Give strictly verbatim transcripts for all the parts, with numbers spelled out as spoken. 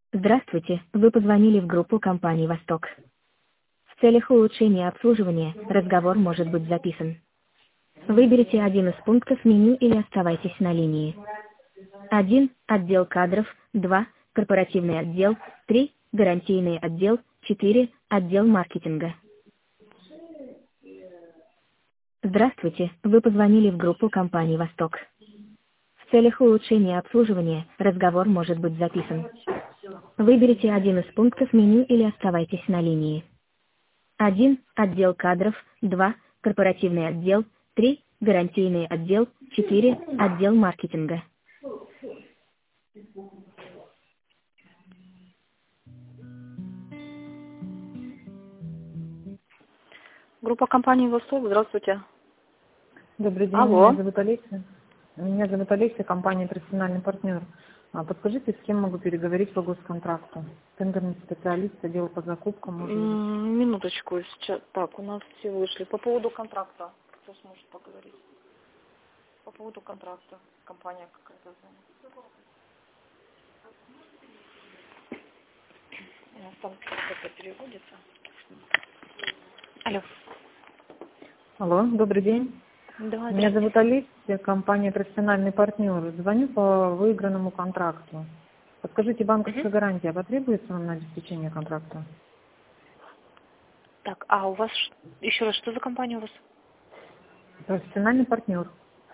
Здравствуйте, вы позвонили в группу компании «Восток». В целях улучшения обслуживания разговор может быть записан. Выберите один из пунктов меню или оставайтесь на линии. один. Отдел кадров. два. Корпоративный отдел. три. Гарантийный отдел. четыре. Отдел маркетинга. Здравствуйте, вы позвонили в группу компании «Восток». В целях улучшения обслуживания разговор может быть записан. Выберите один из пунктов меню или оставайтесь на линии. один. Отдел кадров. два. Корпоративный отдел. три. Гарантийный отдел. четыре. Отдел маркетинга. Группа компании «Восток», здравствуйте. Добрый день, Алло. меня зовут Олеся. Меня зовут Олеся, компания «Профессиональный партнер». А подскажите, с кем могу переговорить по госконтракту? Тендерный специалист, отдел по закупкам, может быть? М, Минуточку, сейчас. Так, у нас все вышли. По поводу контракта. Кто сможет поговорить? По поводу контракта. Компания какая-то звонит. У нас там что-то переводится. Алло. Алло, добрый день. Да, Меня здравствуйте. зовут Олеся, компания «Профессиональный партнер». Звоню по выигранному контракту. Подскажите, банковская Мгм. гарантия потребуется вам на обеспечение контракта? Так, а у вас, ш- еще раз, что за компания у вас? Профессиональный партнер.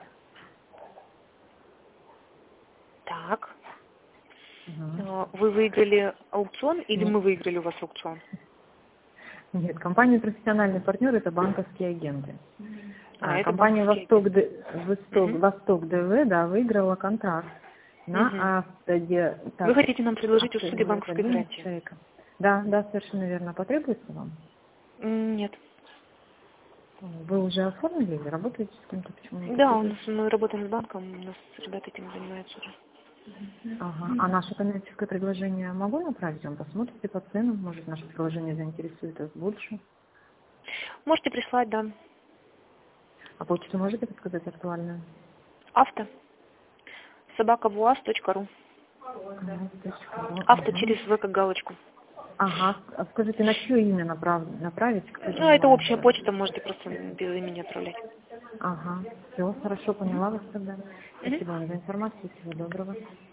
Так. Ага. Э, Вы выиграли аукцион или Нет, мы выиграли у вас аукцион? нет, компания «Профессиональный партнер» — это банковские агенты. А, А, это Компания банковский Восток, агент. Д- Восток, Мгм. Восток ДВ, да, выиграла контракт Мгм. на автоде, Вы так, хотите нам предложить услуги банковской автодемон гарантии? шейка. Да, да, совершенно верно. Потребуется вам? М, Нет. Вы уже оформили или работаете с кем-то? Почему не Да, у нас потребуется? мы работаем с банком, у нас ребята этим занимаются уже. Ага. А наше коммерческое предложение могу направить вам? Посмотрите по ценам, может, наше предложение заинтересует вас больше. Можете прислать, да. А почту можете подсказать актуальную? Авто. собака вуаз точка ру. Авто Ага. через В как галочку. Ага. А скажите, на чье имя направ- направить? Кто Ну, это общая занимается? почта, можете просто без имени отправлять. Ага. Все, хорошо, поняла вас тогда. Мгм. Спасибо вам за информацию. Всего доброго.